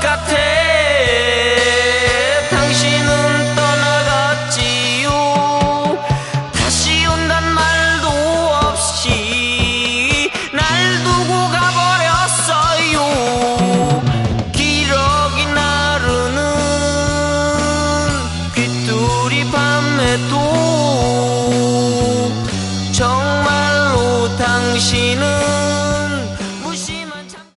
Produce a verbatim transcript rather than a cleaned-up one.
같아. 당신은 떠나갔지요. 다시 온단 말도 없이 날 두고 가버렸어요. 기러기 나르는 귀뚜리 밤에도